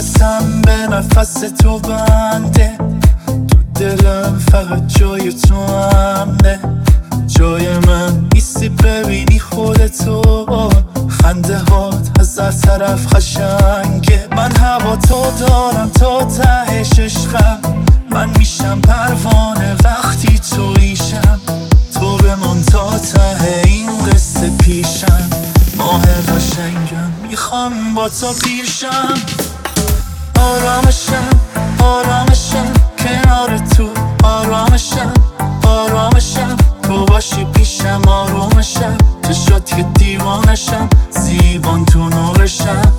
نفسم به نفس تو بنده، تو دلم فقط جای تو امنه. جای من نیستی ببینی خودتو، خنده هات از هر طرف قشنگه. من هوا تو دارم تا تهش عشقم، من میشم پروانه وقتی تو ایشم. تو بمان تا ته این قصه پیشم، ماه قشنگم میخوام با تو پیشم. آرامشم آرامشم کنار تو، آرامشم آرامشم تو باشی پیشم. آرومشم چشات که دیوانشم، زیبان تو نورشم.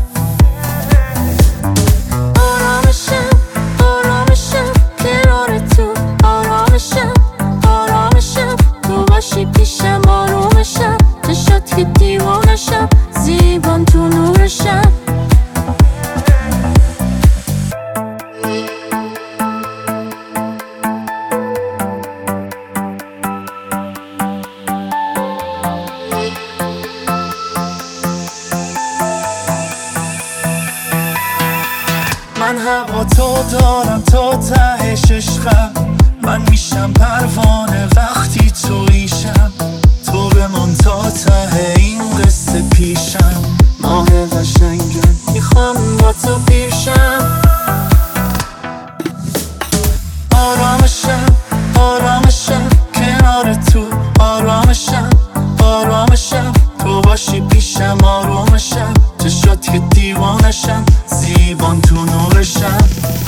آرامشم آرامشم کنار تو، آرامشم آرامشم تو باشی پیشم. آرومشم چشات که دیوانشم، زیبان تو نورشم. من هوا تو دارم تا تهش عشقم، من میشم پروانه وقتی تو ایشم. تو بمان تا ته این قصه پیشم، ماه قشنگم میخوام با تو پیشم. آرامشم آرامشم کنار تو، آرامشم آرامشم تو باشی پیشم. آرومشم چشات که دیوانشم، زیبان تو نورشم.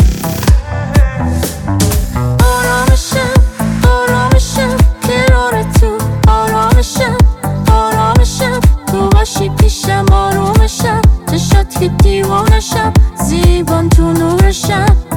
آرامشم آرامشم کنار تو، آرامشم آرامشم تو باشی پیشم. آرومشم چشات که دیوانشم، زیبان تو نورشم.